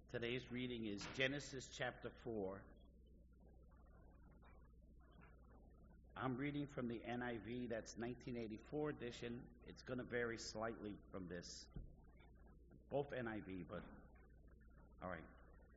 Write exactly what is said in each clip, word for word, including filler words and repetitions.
Today's reading is Genesis chapter four. I'm reading from the N I V, that's nineteen eighty-four edition. It's going to vary slightly from this. Both N I V, but all right.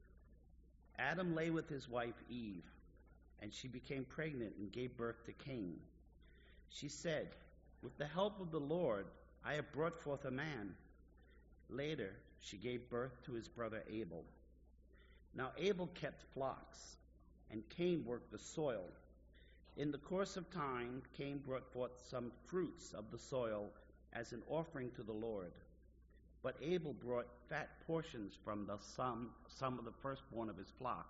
Adam lay with his wife Eve, and she became pregnant and gave birth to Cain. She said, "With the help of the Lord, I have brought forth a man." Later, she gave birth to his brother Abel. Now Abel kept flocks, and Cain worked the soil. In the course of time, Cain brought forth some fruits of the soil as an offering to the Lord. But Abel brought fat portions from the some, some of the firstborn of his flock.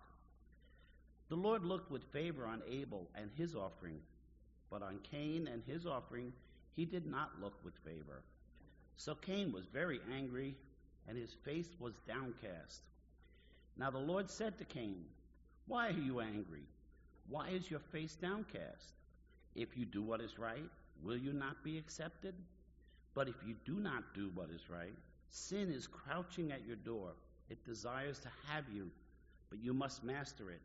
The Lord looked with favor on Abel and his offering, but on Cain and his offering he did not look with favor. So Cain was very angry, and his face was downcast. Now the Lord said to Cain, "Why are you angry? Why is your face downcast? If you do what is right, will you not be accepted? But if you do not do what is right, sin is crouching at your door. It desires to have you, but you must master it."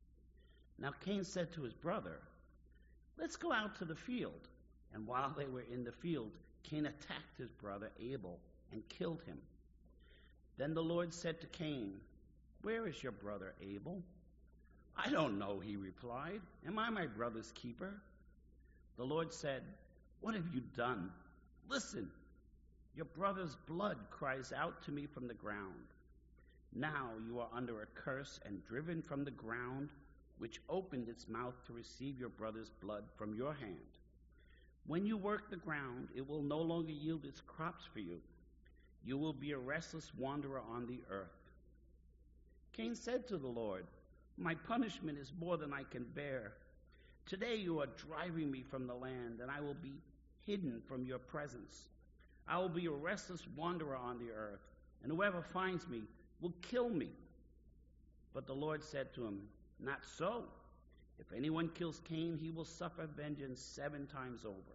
Now Cain said to his brother, "Let's go out to the field." And while they were in the field, Cain attacked his brother Abel and killed him. Then the Lord said to Cain, "Where is your brother Abel?" "I don't know," he replied. "Am I my brother's keeper?" The Lord said, "What have you done? Listen, your brother's blood cries out to me from the ground. Now you are under a curse and driven from the ground, which opened its mouth to receive your brother's blood from your hand. When you work the ground, it will no longer yield its crops for you. You will be a restless wanderer on the earth." Cain said to the Lord, "My punishment is more than I can bear. Today you are driving me from the land, and I will be hidden from your presence. I will be a restless wanderer on the earth, and whoever finds me will kill me." But the Lord said to him, "Not so. If anyone kills Cain, he will suffer vengeance seven times over."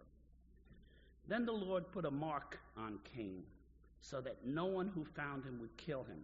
Then the Lord put a mark on Cain, so that no one who found him would kill him.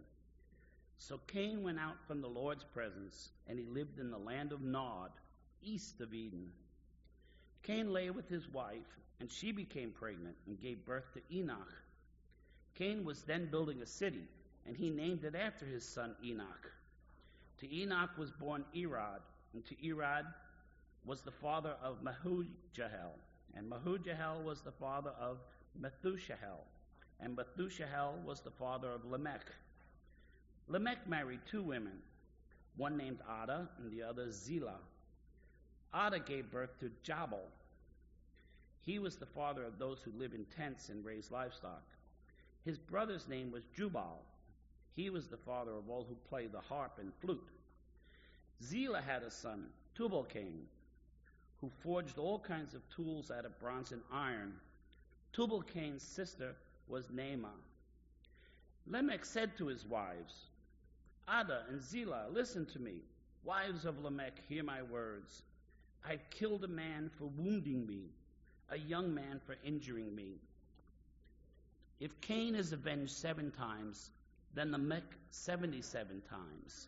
So Cain went out from the Lord's presence, and he lived in the land of Nod, east of Eden. Cain lay with his wife, and she became pregnant and gave birth to Enoch. Cain was then building a city, and he named it after his son Enoch. To Enoch was born Irad, and to Irad was the father of Mehujael, and Mehujael was the father of Methushael, and Methushael was the father of Lamech. Lamech married two women, one named Ada and the other Zillah. Ada gave birth to Jabal. He was the father of those who live in tents and raise livestock. His brother's name was Jubal. He was the father of all who play the harp and flute. Zillah had a son, Tubal-Cain, who forged all kinds of tools out of bronze and iron. Tubal-Cain's sister was Naamah. Lamech said to his wives, "Ada and Zillah, listen to me. Wives of Lamech, hear my words. I've killed a man for wounding me, a young man for injuring me. If Cain is avenged seven times, then Lamech seventy-seven times."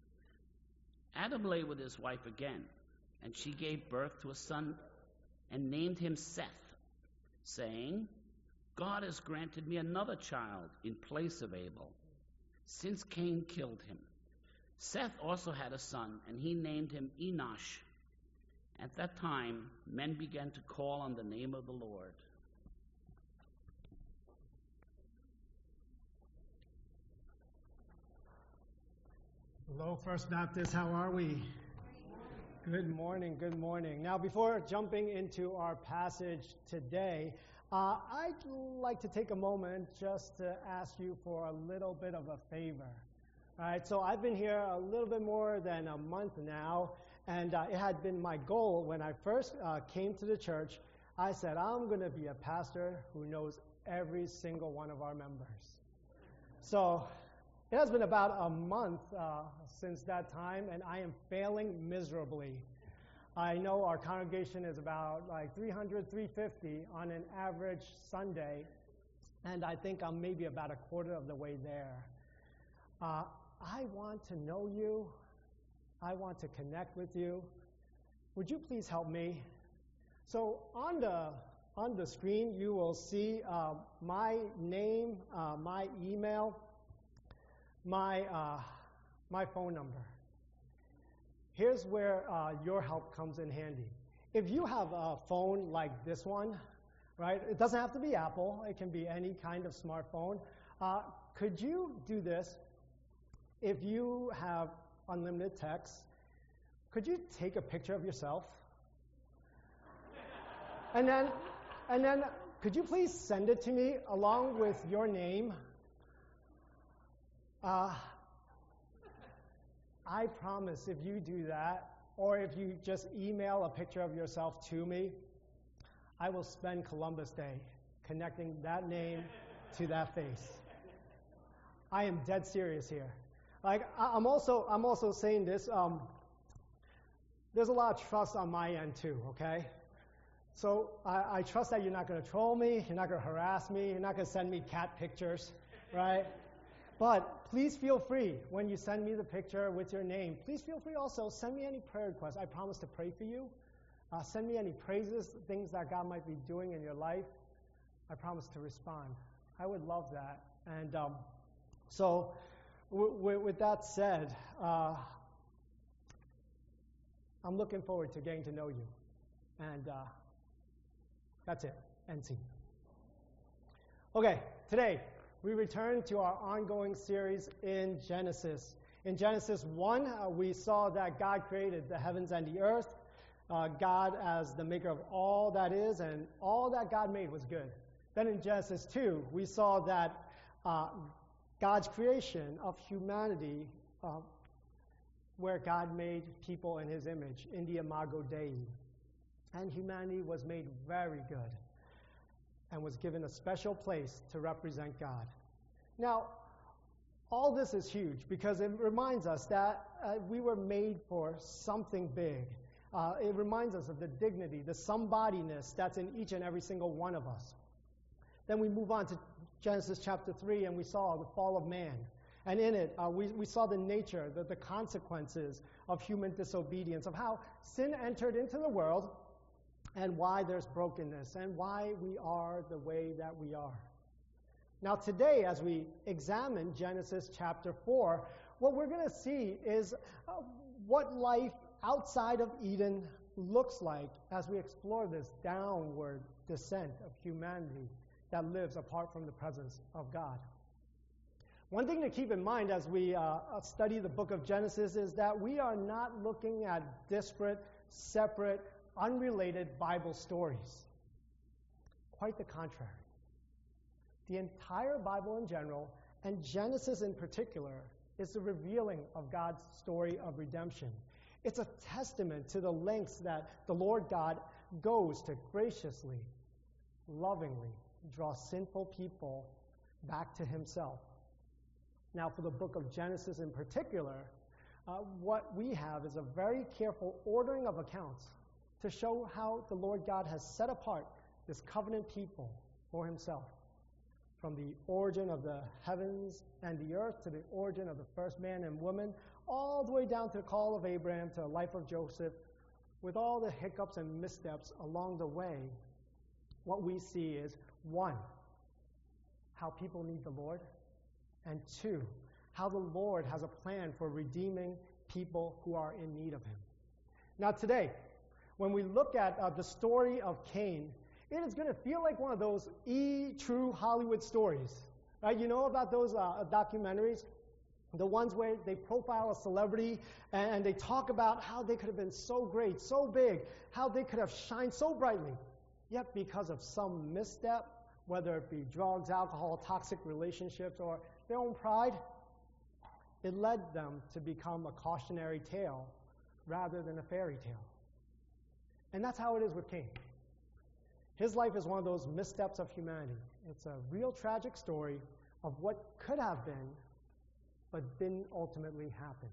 Adam lay with his wife again, and she gave birth to a son and named him Seth, saying, "God has granted me another child in place of Abel, since Cain killed him." Seth also had a son, and he named him Enosh. At that time, men began to call on the name of the Lord. Hello, First Baptist. How are we? Good morning. Good morning. Now, before jumping into our passage today, uh, I'd like to take a moment just to ask you for a little bit of a favor. All right. So I've been here a little bit more than a month now, and uh, it had been my goal when I first uh, came to the church. I said, I'm going to be a pastor who knows every single one of our members. So it has been about a month uh, since that time, and I am failing miserably. I know our congregation is about like three hundred, three fifty on an average Sunday, and I think I'm maybe about a quarter of the way there. Uh, I want to know you. I want to connect with you. Would you please help me? So on the on the screen, you will see uh, my name, uh, my email, my uh, my phone number. Here's where uh, your help comes in handy. If you have a phone like this one, right? It doesn't have to be Apple. It can be any kind of smartphone. Uh, could you do this? If you have unlimited text, could you take a picture of yourself? And then, and then, could you please send it to me along with your name? Uh, I promise if you do that, or if you just email a picture of yourself to me, I will spend Columbus Day connecting that name to that face. I am dead serious here. Like, I'm also, I'm also saying this, um, there's a lot of trust on my end too, okay? So I, I trust that you're not going to troll me, you're not going to harass me, you're not going to send me cat pictures, right? But please feel free, when you send me the picture with your name, please feel free also, send me any prayer requests. I promise to pray for you. Uh, send me any praises, things that God might be doing in your life. I promise to respond. I would love that. And um, so w- w- with that said, uh, I'm looking forward to getting to know you. And uh, that's it. N C. Okay, today we return to our ongoing series in Genesis. In Genesis one, uh, we saw that God created the heavens and the earth, uh, God as the maker of all that is, and all that God made was good. Then in Genesis two, we saw that uh, God's creation of humanity, uh, where God made people in his image, in the imago Dei. And humanity was made very good and was given a special place to represent God. Now, all this is huge because it reminds us that uh, we were made for something big. Uh, it reminds us of the dignity, the somebodyness that's in each and every single one of us. Then we move on to Genesis chapter three, and we saw the fall of man. And in it, uh, we, we saw the nature, the, the consequences of human disobedience, of how sin entered into the world, and why there's brokenness, and why we are the way that we are. Now today, as we examine Genesis chapter four, what we're going to see is uh, what life outside of Eden looks like as we explore this downward descent of humanity that lives apart from the presence of God. One thing to keep in mind as we uh, study the book of Genesis is that we are not looking at disparate, separate, unrelated Bible stories. Quite the contrary. The entire Bible in general, and Genesis in particular, is the revealing of God's story of redemption. It's a testament to the lengths that the Lord God goes to graciously, lovingly draw sinful people back to himself. Now, for the book of Genesis in particular, uh, what we have is a very careful ordering of accounts to show how the Lord God has set apart this covenant people for himself. From the origin of the heavens and the earth to the origin of the first man and woman, all the way down to the call of Abraham, to the life of Joseph, with all the hiccups and missteps along the way, what we see is, one, how people need the Lord, and two, how the Lord has a plan for redeeming people who are in need of him. Now today, when we look at uh, the story of Cain, it is going to feel like one of those E-true Hollywood stories. Right? You know about those uh, documentaries? The ones where they profile a celebrity and, and they talk about how they could have been so great, so big, how they could have shined so brightly. Yet because of some misstep, whether it be drugs, alcohol, toxic relationships, or their own pride, it led them to become a cautionary tale rather than a fairy tale. And that's how it is with Cain. His life is one of those missteps of humanity. It's a real tragic story of what could have been, but didn't ultimately happen.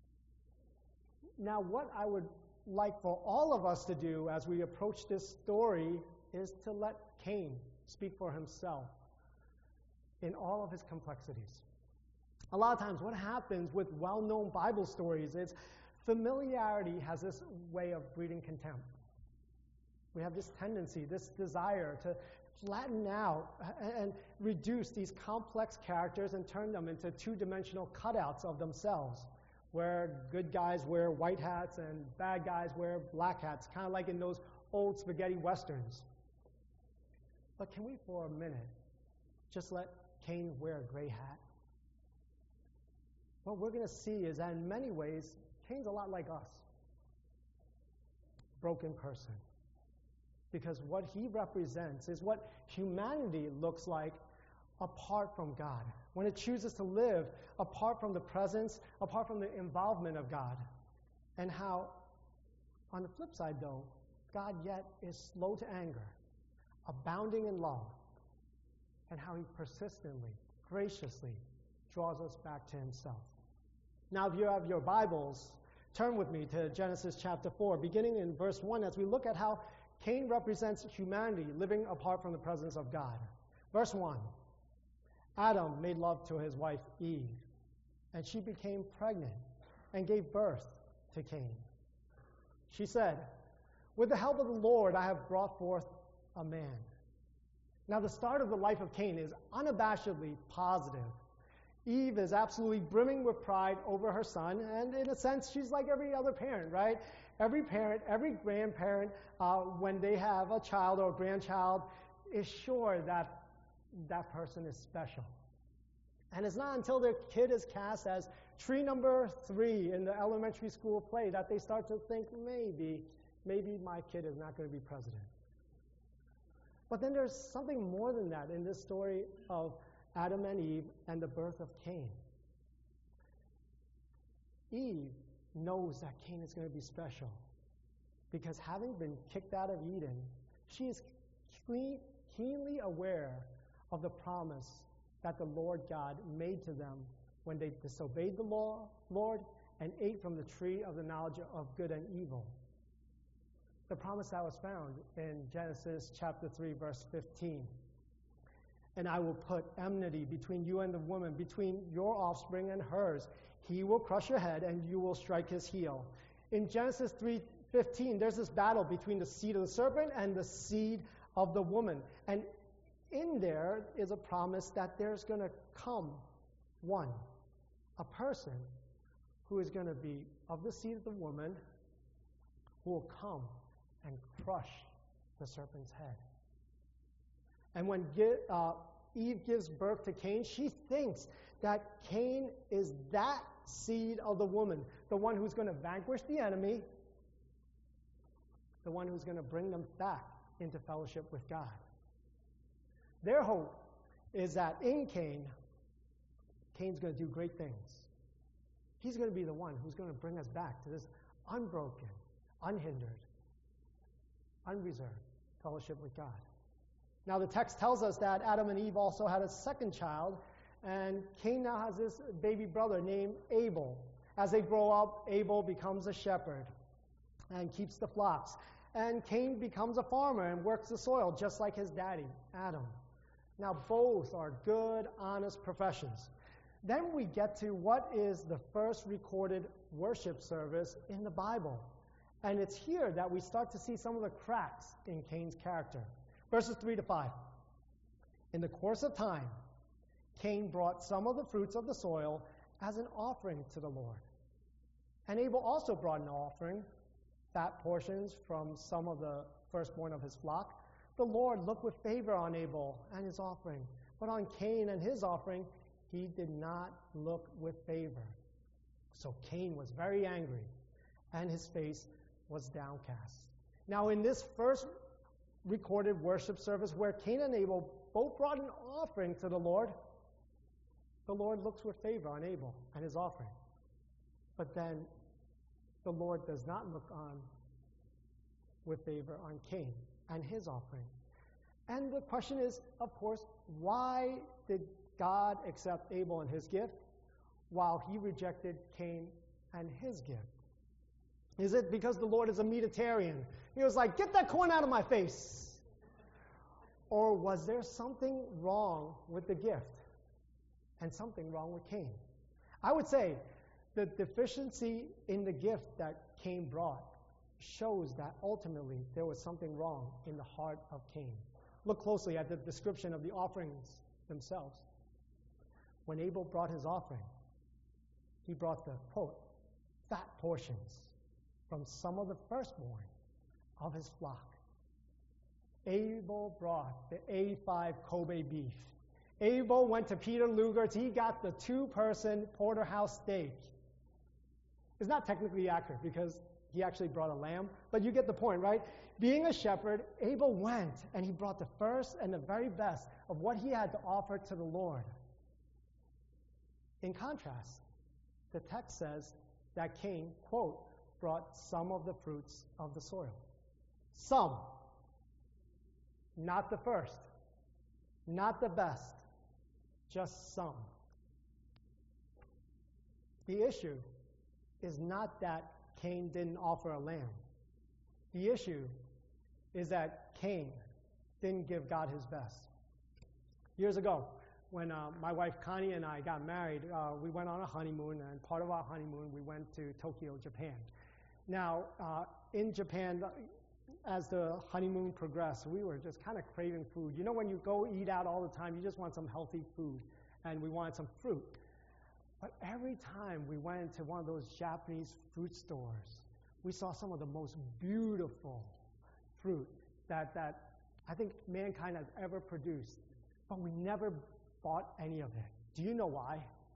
Now, what I would like for all of us to do as we approach this story is to let Cain speak for himself in all of his complexities. A lot of times what happens with well-known Bible stories is familiarity has this way of breeding contempt. We have this tendency, this desire to flatten out and reduce these complex characters and turn them into two-dimensional cutouts of themselves, where good guys wear white hats and bad guys wear black hats, kind of like in those old spaghetti westerns. But can we, for a minute, just let Cain wear a gray hat? What we're going to see is that in many ways, Cain's a lot like us. Broken person. Because what he represents is what humanity looks like apart from God. When it chooses to live apart from the presence, apart from the involvement of God. And how, on the flip side though, God yet is slow to anger, abounding in love, and how he persistently, graciously draws us back to himself. Now, if you have your Bibles, turn with me to Genesis chapter four, beginning in verse one, as we look at how Cain represents humanity living apart from the presence of God. Verse one, Adam made love to his wife Eve, and she became pregnant and gave birth to Cain. She said, "With the help of the Lord, I have brought forth a man." Now, the start of the life of Cain is unabashedly positive. Eve is absolutely brimming with pride over her son, and in a sense, she's like every other parent, right? Every parent, every grandparent, uh, when they have a child or a grandchild, is sure that that person is special. And it's not until their kid is cast as tree number three in the elementary school play that they start to think, maybe, maybe my kid is not going to be president. But then there's something more than that in this story of Adam and Eve and the birth of Cain. Eve knows that Cain is going to be special because having been kicked out of Eden, she is keenly aware of the promise that the Lord God made to them when they disobeyed the law, Lord, and ate from the tree of the knowledge of good and evil. The promise that was found in Genesis chapter three, verse fifteen. "And I will put enmity between you and the woman, between your offspring and hers. He will crush your head, and you will strike his heel." In Genesis three fifteen, there's this battle between the seed of the serpent and the seed of the woman. And in there is a promise that there's going to come one, a person who is going to be of the seed of the woman, who will come and crush the serpent's head. And when uh, Eve gives birth to Cain, she thinks that Cain is that seed of the woman, the one who's going to vanquish the enemy, the one who's going to bring them back into fellowship with God. Their hope is that in Cain, Cain's going to do great things. He's going to be the one who's going to bring us back to this unbroken, unhindered, unreserved fellowship with God. Now, the text tells us that Adam and Eve also had a second child, and Cain now has this baby brother named Abel. As they grow up, Abel becomes a shepherd and keeps the flocks. And Cain becomes a farmer and works the soil, just like his daddy, Adam. Now, both are good, honest professions. Then we get to what is the first recorded worship service in the Bible. And it's here that we start to see some of the cracks in Cain's character. Verses three to five. "In the course of time, Cain brought some of the fruits of the soil as an offering to the Lord. And Abel also brought an offering, fat portions from some of the firstborn of his flock. The Lord looked with favor on Abel and his offering, but on Cain and his offering he did not look with favor. So Cain was very angry, and his face was downcast." Now, in this first recorded worship service where Cain and Abel both brought an offering to the Lord, the Lord looks with favor on Abel and his offering. But then the Lord does not look on with favor on Cain and his offering. And the question is, of course, why did God accept Abel and his gift while he rejected Cain and his gift? Is it because the Lord is a meatitarian? He was like, "Get that corn out of my face." Or was there something wrong with the gift and something wrong with Cain? I would say the deficiency in the gift that Cain brought shows that ultimately there was something wrong in the heart of Cain. Look closely at the description of the offerings themselves. When Abel brought his offering, he brought the, quote, fat portions from some of the firstborn of his flock. Abel brought the A five Kobe beef. Abel went to Peter Luger's. He got the two-person porterhouse steak. It's not technically accurate because he actually brought a lamb, but you get the point, right? Being a shepherd, Abel went and he brought the first and the very best of what he had to offer to the Lord. In contrast, the text says that Cain, quote, brought some of the fruits of the soil. Some. Not the first. Not the best. Just some. The issue is not that Cain didn't offer a lamb. The issue is that Cain didn't give God his best. Years ago, when uh, my wife Connie and I got married, uh, we went on a honeymoon, and part of our honeymoon, we went to Tokyo, Japan. Now, uh, in Japan, as the honeymoon progressed, we were just kind of craving food. You know, when you go eat out all the time, you just want some healthy food, and we wanted some fruit. But every time we went into one of those Japanese fruit stores, we saw some of the most beautiful fruit that, that I think mankind has ever produced. But we never bought any of it. Do you know why?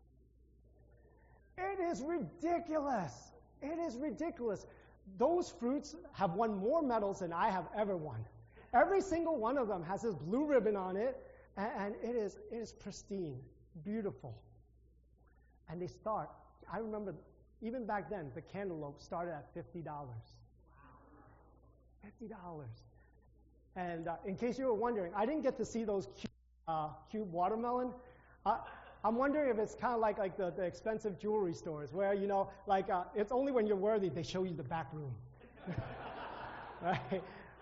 It is ridiculous. It is ridiculous. Those fruits have won more medals than I have ever won. Every single one of them has this blue ribbon on it, and, and it is it is pristine, beautiful. And they start, I remember, even back then, the cantaloupe started at fifty dollars. fifty dollars. And uh, in case you were wondering, I didn't get to see those cute, uh, cute watermelon. Uh, I'm wondering if it's kind of like, like the, the expensive jewelry stores where, you know, like uh, it's only when you're worthy they show you the back room. Right?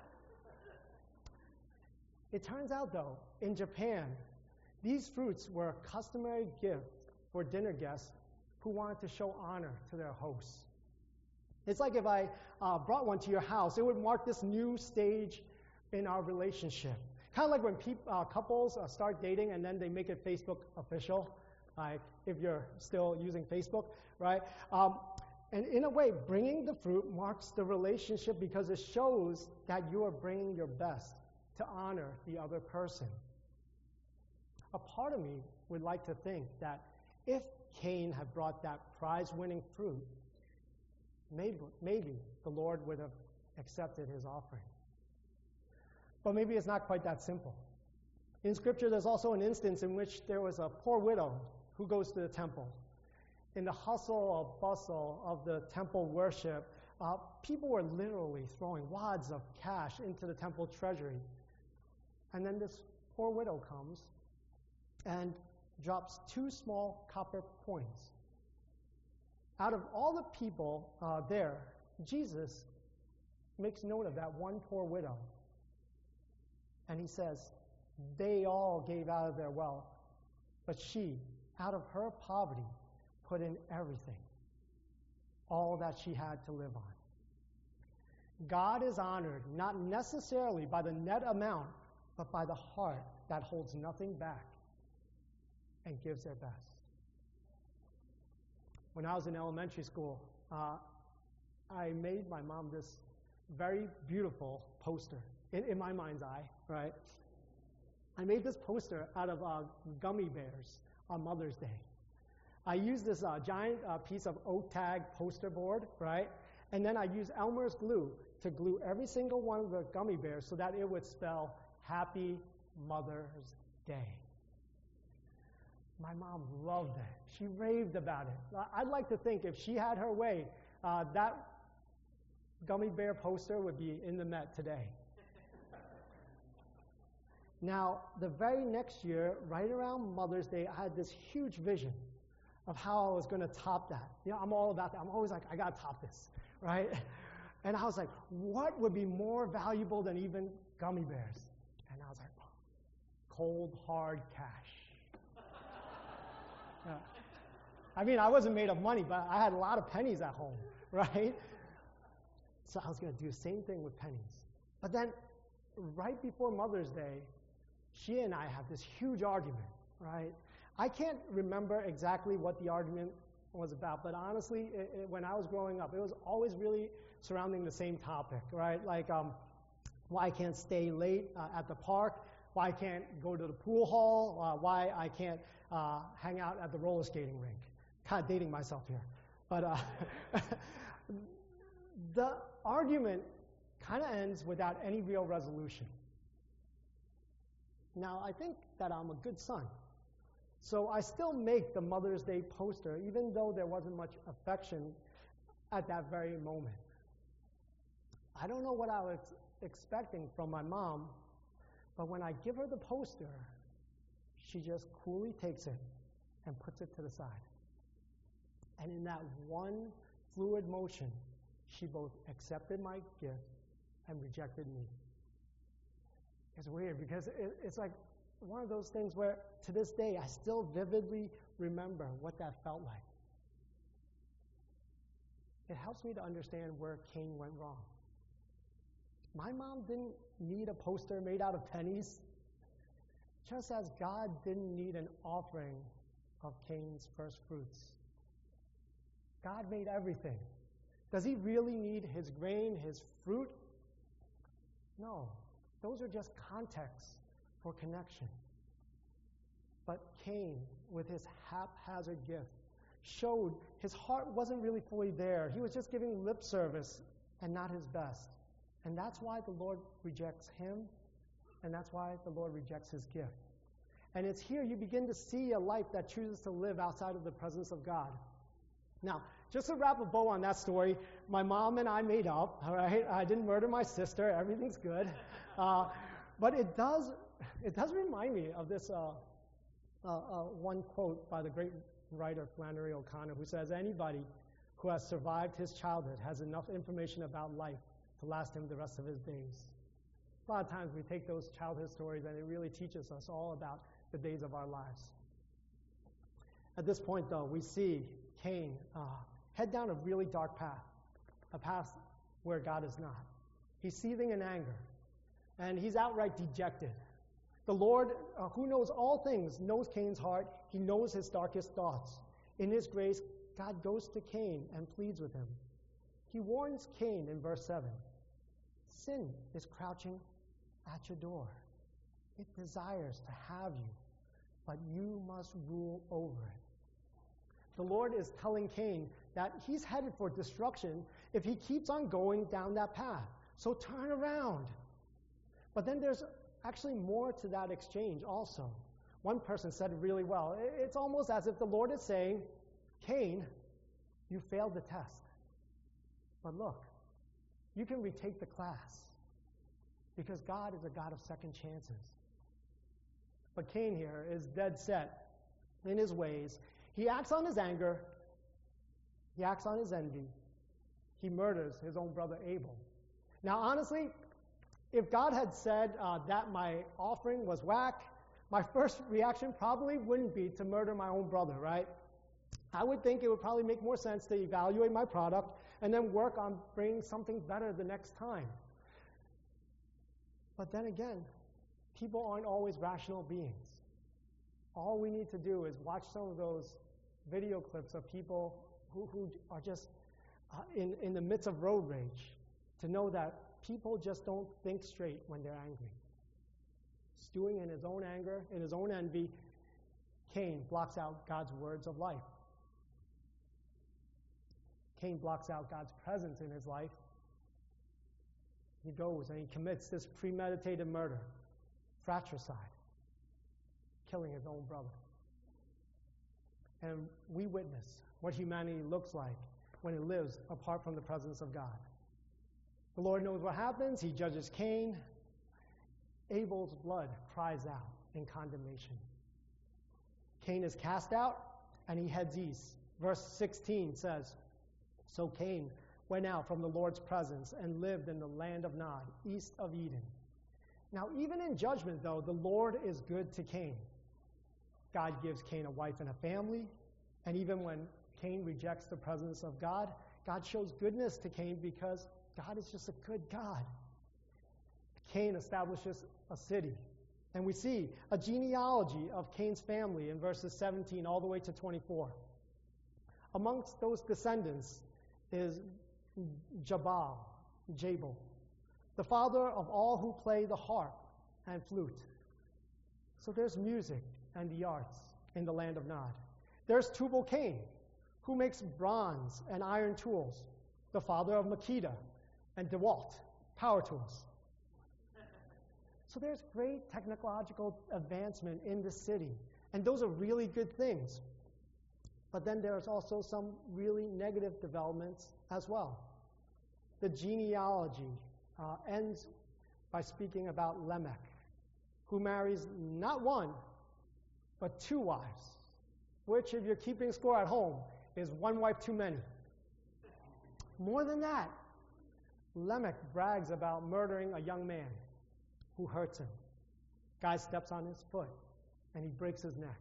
It turns out, though, in Japan, these fruits were a customary gift for dinner guests who wanted to show honor to their hosts. It's like if I uh, brought one to your house, it would mark this new stage in our relationship. Kind of like when peop- uh, couples uh, start dating and then they make it Facebook official, like if you're still using Facebook, right? Um, and in a way, bringing the fruit marks the relationship because it shows that you are bringing your best to honor the other person. A part of me would like to think that if Cain had brought that prize-winning fruit, maybe, maybe the Lord would have accepted his offering. But maybe it's not quite that simple. In Scripture, there's also an instance in which there was a poor widow who goes to the temple. In the hustle or bustle of the temple worship, uh, people were literally throwing wads of cash into the temple treasury. And then this poor widow comes and drops two small copper coins. Out of all the people uh, there, Jesus makes note of that one poor widow. And he says, they all gave out of their wealth, but she, out of her poverty, put in everything, all that she had to live on. God is honored not necessarily by the net amount, but by the heart that holds nothing back and gives their best. When I was in elementary school, uh, I made my mom this very beautiful poster, in, in my mind's eye, right? I made this poster out of uh, gummy bears on Mother's Day. I used this uh, giant uh, piece of oak tag poster board, right? And then I used Elmer's glue to glue every single one of the gummy bears so that it would spell Happy Mother's Day. My mom loved it. She raved about it. I'd like to think if she had her way, uh, that gummy bear poster would be in the Met today. Now, the very next year, right around Mother's Day, I had this huge vision of how I was going to top that. You know, I'm all about that. I'm always like, I got to top this, right? And I was like, what would be more valuable than even gummy bears? And I was like, cold, hard cash. Uh, I mean, I wasn't made of money, but I had a lot of pennies at home, right? So I was going to do the same thing with pennies. But then, right before Mother's Day, she and I had this huge argument, right? I can't remember exactly what the argument was about, but honestly, it, it, when I was growing up, it was always really surrounding the same topic, right? Like, um, why I can't stay late uh, at the park, why I can't go to the pool hall, uh, why I can't uh, hang out at the roller skating rink. Kind of dating myself here. But uh, the argument kind of ends without any real resolution. Now, I think that I'm a good son. So I still make the Mother's Day poster, even though there wasn't much affection at that very moment. I don't know what I was expecting from my mom, but when I give her the poster, she just coolly takes it and puts it to the side. And in that one fluid motion, she both accepted my gift and rejected me. It's weird because it, it's like one of those things where to this day I still vividly remember what that felt like. It helps me to understand where Cain went wrong. My mom didn't need a poster made out of pennies, just as God didn't need an offering of Cain's first fruits. God made everything. Does he really need his grain, his fruit? No. Those are just contexts for connection. But Cain, with his haphazard gift, showed his heart wasn't really fully there. He was just giving lip service and not his best. And that's why the Lord rejects him, and that's why the Lord rejects his gift. And it's here you begin to see a life that chooses to live outside of the presence of God. Now, just to wrap a bow on that story, my mom and I made up, all right? I didn't murder my sister. Everything's good. Uh, but it does it does remind me of this uh, uh, uh, one quote by the great writer Flannery O'Connor, who says, anybody who has survived his childhood has enough information about life to last him the rest of his days. A lot of times we take those childhood stories and it really teaches us all about the days of our lives. At this point, though, we see Cain uh, head down a really dark path, a path where God is not. He's seething in anger, and he's outright dejected. The Lord, uh, who knows all things, knows Cain's heart. He knows his darkest thoughts. In his grace, God goes to Cain and pleads with him. He warns Cain in verse seven. Sin is crouching at your door. It desires to have you, but you must rule over it. The Lord is telling Cain that he's headed for destruction if he keeps on going down that path. So turn around. But then there's actually more to that exchange also. One person said it really well. It's almost as if the Lord is saying, Cain, you failed the test. But look, you can retake the class because God is a God of second chances. But Cain here is dead set in his ways. He acts on his anger. He acts on his envy. He murders his own brother Abel. Now, honestly, if God had said uh, that my offering was whack, my first reaction probably wouldn't be to murder my own brother, right? I would think it would probably make more sense to evaluate my product and then work on bringing something better the next time. But then again, people aren't always rational beings. All we need to do is watch some of those video clips of people who, who are just uh, in, in the midst of road rage to know that people just don't think straight when they're angry. Stewing in his own anger, in his own envy, Cain blocks out God's words of life. Cain blocks out God's presence in his life. He goes and he commits this premeditated murder, fratricide, killing his own brother. And we witness what humanity looks like when it lives apart from the presence of God. The Lord knows what happens. He judges Cain. Abel's blood cries out in condemnation. Cain is cast out, and he heads east. Verse sixteen says, So Cain went out from the Lord's presence and lived in the land of Nod, east of Eden. Now, even in judgment, though, the Lord is good to Cain. God gives Cain a wife and a family. And even when Cain rejects the presence of God, God shows goodness to Cain because God is just a good God. Cain establishes a city. And we see a genealogy of Cain's family in verses seventeen all the way to twenty-four. Amongst those descendants is Jabal, Jabal, the father of all who play the harp and flute. So there's music and the arts in the land of Nod. There's Tubal-Cain, who makes bronze and iron tools, the father of Makeda and DeWalt, power tools. So there's great technological advancement in the city, and those are really good things. But then there's also some really negative developments as well. The genealogy uh, ends by speaking about Lamech, who marries not one, but two wives, which, if you're keeping score at home, is one wife too many. More than that, Lamech brags about murdering a young man who hurts him. Guy steps on his foot, and he breaks his neck.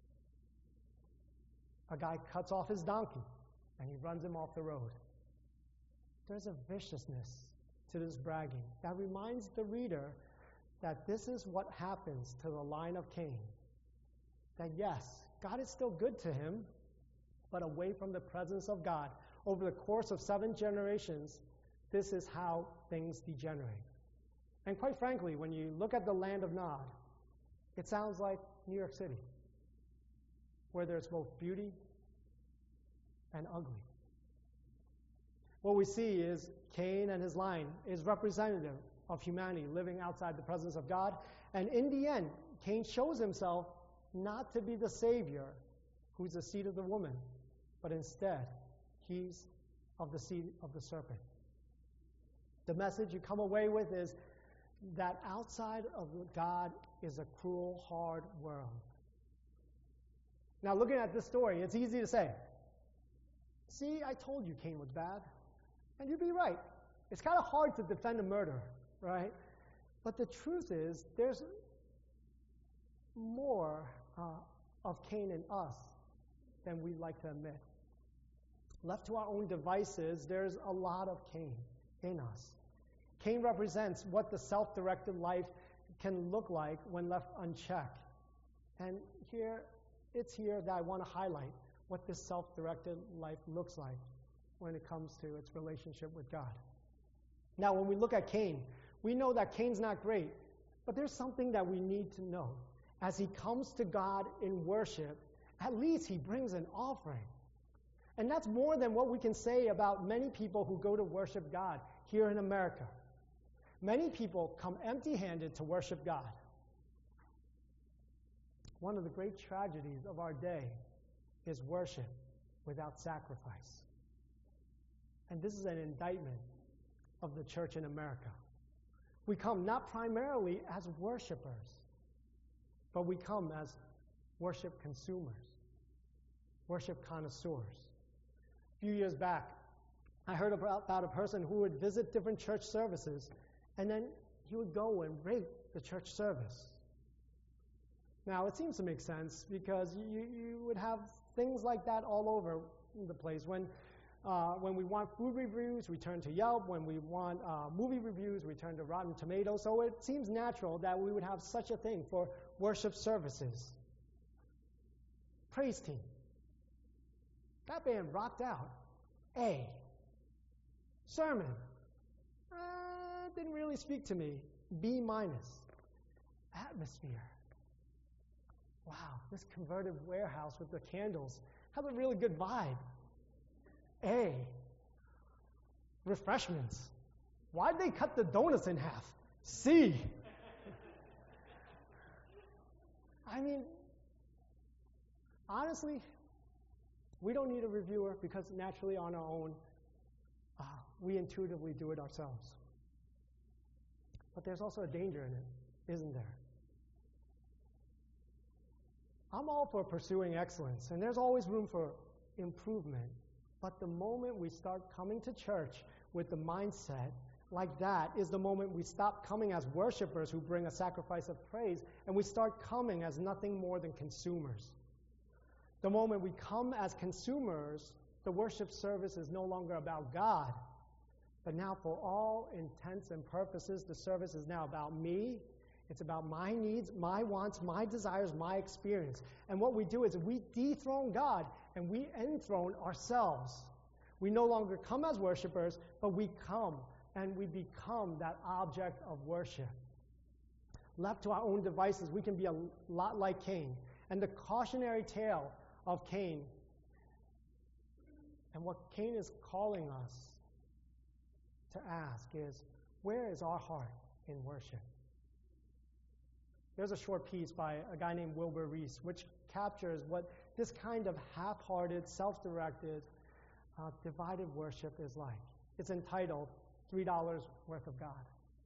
A guy cuts off his donkey, and he runs him off the road. There's a viciousness to this bragging that reminds the reader that this is what happens to the line of Cain. That yes, God is still good to him, but away from the presence of God. Over the course of seven generations, this is how things degenerate. And quite frankly, when you look at the land of Nod, it sounds like New York City, where there's both beauty and ugly. What we see is Cain and his line is representative of humanity living outside the presence of God. And in the end, Cain shows himself not to be the Savior who's the seed of the woman, but instead, he's of the seed of the serpent. The message you come away with is that outside of God is a cruel, hard world. Now, looking at this story, it's easy to say, see, I told you Cain was bad. And you'd be right. It's kind of hard to defend a murderer, right? But the truth is, there's more uh, of Cain in us than we'd like to admit. Left to our own devices, there's a lot of Cain in us. Cain represents what the self-directed life can look like when left unchecked. And here, it's here that I want to highlight what this self-directed life looks like when it comes to its relationship with God. Now, when we look at Cain, we know that Cain's not great, but there's something that we need to know. As he comes to God in worship, at least he brings an offering. And that's more than what we can say about many people who go to worship God here in America. Many people come empty-handed to worship God. One of the great tragedies of our day is worship without sacrifice. And this is an indictment of the church in America. We come not primarily as worshipers, but we come as worship consumers, worship connoisseurs. A few years back, I heard about, about a person who would visit different church services, and then he would go and rate the church service. Now, it seems to make sense because you, you would have things like that all over the place. When uh, when we want food reviews, we turn to Yelp. When we want uh, movie reviews, we turn to Rotten Tomatoes. So it seems natural that we would have such a thing for worship services. Praise team. That band rocked out. A. Sermon. Uh, didn't really speak to me. B minus. Atmosphere. Wow, this converted warehouse with the candles has a really good vibe. A. Refreshments. Why'd they cut the donuts in half? C. I mean, honestly, we don't need a reviewer because naturally on our own, uh, we intuitively do it ourselves. But there's also a danger in it, isn't there? I'm all for pursuing excellence, and there's always room for improvement. But the moment we start coming to church with the mindset like that is the moment we stop coming as worshipers who bring a sacrifice of praise, and we start coming as nothing more than consumers. The moment we come as consumers, the worship service is no longer about God. But now for all intents and purposes, the service is now about me. It's about my needs, my wants, my desires, my experience. And what we do is we dethrone God and we enthrone ourselves. We no longer come as worshipers, but we come and we become that object of worship. Left to our own devices, we can be a lot like Cain. And the cautionary tale of Cain, and what Cain is calling us to ask is, where is our heart in worship? There's a short piece by a guy named Wilbur Reese, which captures what this kind of half-hearted, self-directed, uh, divided worship is like. It's entitled, three dollars Worth of God.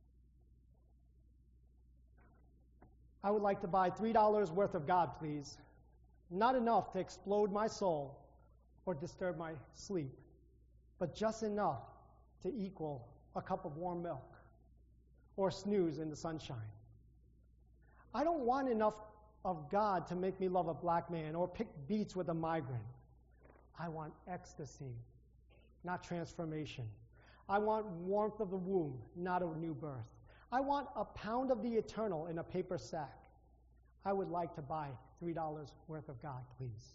I would like to buy three dollars worth of God, please. Not enough to explode my soul or disturb my sleep, but just enough to equal a cup of warm milk or snooze in the sunshine. I don't want enough of God to make me love a black man or pick beets with a migrant. I want ecstasy, not transformation. I want warmth of the womb, not a new birth. I want a pound of the eternal in a paper sack. I would like to buy three dollars worth of God, please.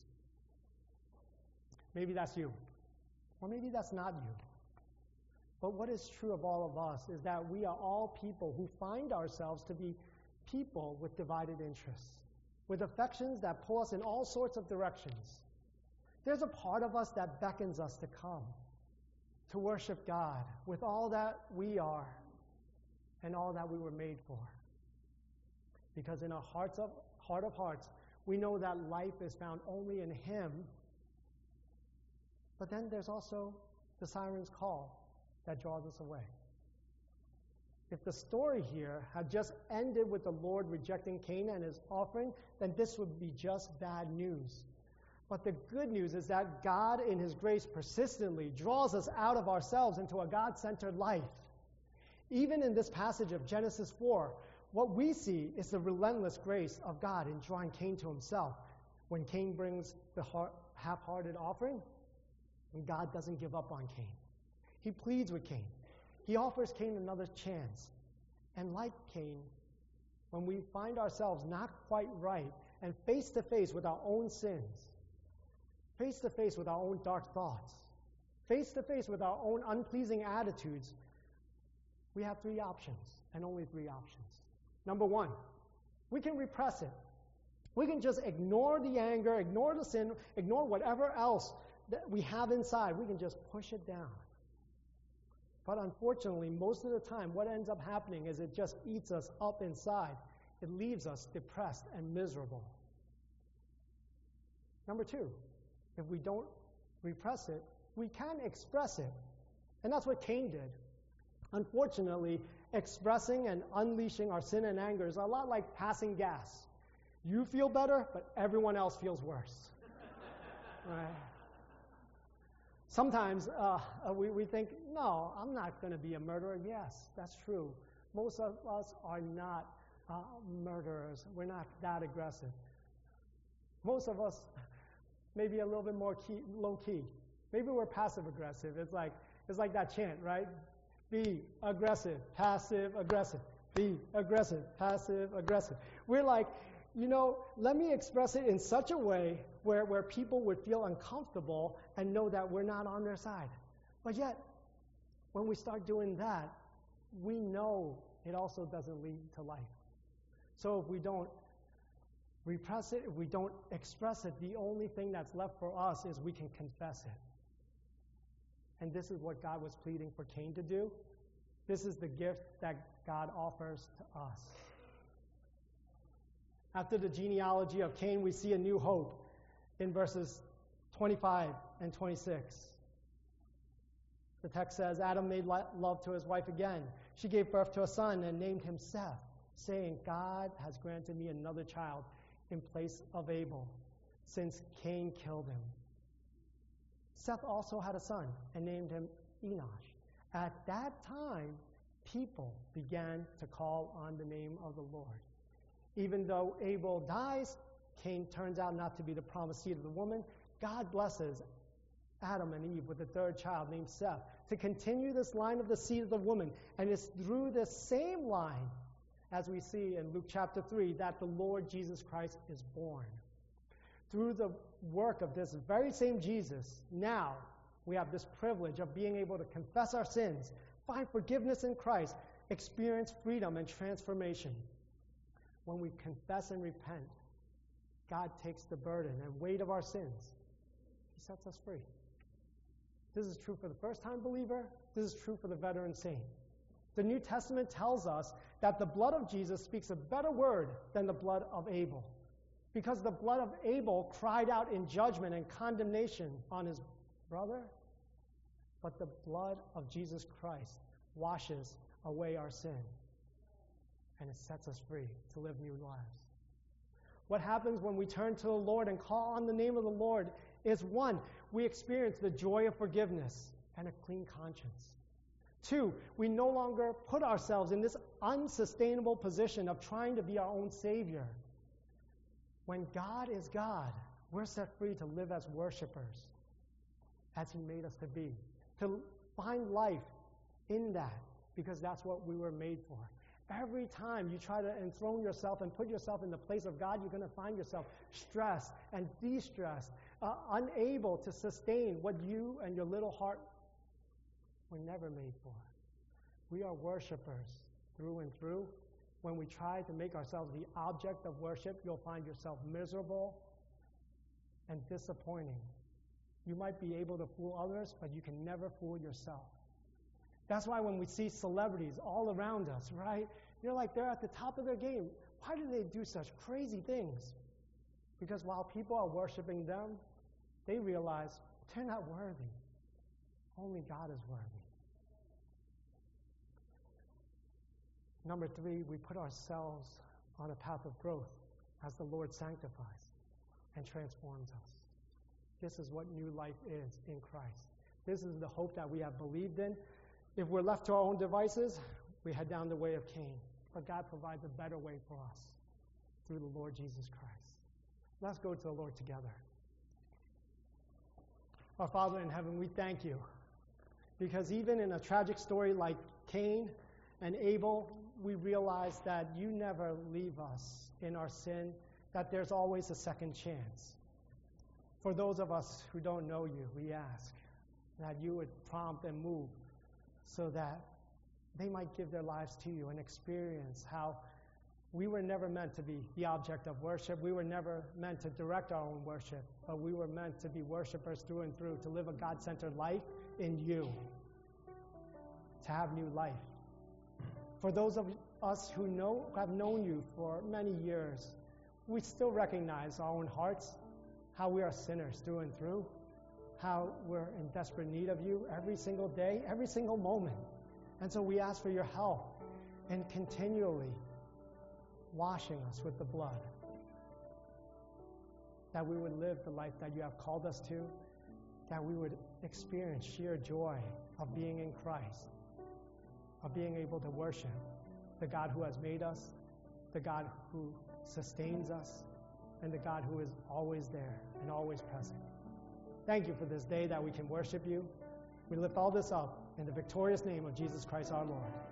Maybe that's you. Or maybe that's not you. But what is true of all of us is that we are all people who find ourselves to be people with divided interests, with affections that pull us in all sorts of directions. There's a part of us that beckons us to come, to worship God with all that we are and all that we were made for. Because in our hearts of, heart of hearts, we know that life is found only in Him. But then there's also the siren's call that draws us away. If the story here had just ended with the Lord rejecting Cain and his offering, then this would be just bad news. But the good news is that God, in His grace, persistently draws us out of ourselves into a God-centered life. Even in this passage of Genesis four, what we see is the relentless grace of God in drawing Cain to Himself. When Cain brings the heart, half-hearted offering, and God doesn't give up on Cain. He pleads with Cain. He offers Cain another chance. And like Cain, when we find ourselves not quite right and face to face with our own sins, face to face with our own dark thoughts, face to face with our own unpleasing attitudes, we have three options, and only three options. Number one, we can repress it. We can just ignore the anger, ignore the sin, ignore whatever else that we have inside. We can just push it down. But unfortunately, most of the time, what ends up happening is it just eats us up inside. It leaves us depressed and miserable. Number two, if we don't repress it, we can express it. And that's what Cain did. Unfortunately, expressing and unleashing our sin and anger is a lot like passing gas. You feel better, but everyone else feels worse. Right? Sometimes uh, we, we think, no, I'm not going to be a murderer. Yes, that's true. Most of us are not uh, murderers. We're not that aggressive. Most of us maybe a little bit more key, low-key. Maybe we're passive-aggressive. It's like, it's like that chant, right? Be aggressive, passive, aggressive. Be aggressive, passive, aggressive. We're like, you know, let me express it in such a way where, where people would feel uncomfortable and know that we're not on their side. But yet, when we start doing that, we know it also doesn't lead to life. So if we don't repress it, if we don't express it, the only thing that's left for us is we can confess it. And this is what God was pleading for Cain to do. This is the gift that God offers to us. After the genealogy of Cain, we see a new hope in verses twenty-five and twenty-six. The text says, Adam made love to his wife again. She gave birth to a son and named him Seth, saying, God has granted me another child in place of Abel, since Cain killed him. Seth also had a son and named him Enosh. At that time, people began to call on the name of the Lord. Even though Abel dies, Cain turns out not to be the promised seed of the woman, God blesses Adam and Eve with a third child named Seth to continue this line of the seed of the woman. And it's through this same line, as we see in Luke chapter three, that the Lord Jesus Christ is born. Through the work of this very same Jesus, now we have this privilege of being able to confess our sins, find forgiveness in Christ, experience freedom and transformation. When we confess and repent, God takes the burden and weight of our sins. He sets us free. This is true for the first-time believer. This is true for the veteran saint. The New Testament tells us that the blood of Jesus speaks a better word than the blood of Abel, because the blood of Abel cried out in judgment and condemnation on his brother, but the blood of Jesus Christ washes away our sin, and it sets us free to live new lives. What happens when we turn to the Lord and call on the name of the Lord is, one, we experience the joy of forgiveness and a clean conscience. Two, we no longer put ourselves in this unsustainable position of trying to be our own Savior. When God is God, we're set free to live as worshipers, as He made us to be, to find life in that, because that's what we were made for. Every time you try to enthrone yourself and put yourself in the place of God, you're going to find yourself stressed and de-stressed, uh, unable to sustain what you and your little heart were never made for. We are worshipers through and through. When we try to make ourselves the object of worship, you'll find yourself miserable and disappointing. You might be able to fool others, but you can never fool yourself. That's why when we see celebrities all around us, right, you're like, they're at the top of their game. Why do they do such crazy things? Because while people are worshiping them, they realize they're not worthy. Only God is worthy. Number three, we put ourselves on a path of growth as the Lord sanctifies and transforms us. This is what new life is in Christ. This is the hope that we have believed in. If we're left to our own devices, we head down the way of Cain. But God provides a better way for us through the Lord Jesus Christ. Let's go to the Lord together. Our Father in heaven, we thank you, because even in a tragic story like Cain and Abel, we realize that you never leave us in our sin, that there's always a second chance. For those of us who don't know you, we ask that you would prompt and move so that they might give their lives to you and experience how we were never meant to be the object of worship. We were never meant to direct our own worship, but we were meant to be worshipers through and through, to live a God-centered life in you, to have new life. For those of us who know, have known you for many years, we still recognize our own hearts, how we are sinners through and through, how we're in desperate need of you every single day, every single moment. And so we ask for your help in continually washing us with the blood, that we would live the life that you have called us to, that we would experience sheer joy of being in Christ, of being able to worship the God who has made us, the God who sustains us, and the God who is always there and always present. Thank you for this day that we can worship you. We lift all this up in the victorious name of Jesus Christ our Lord.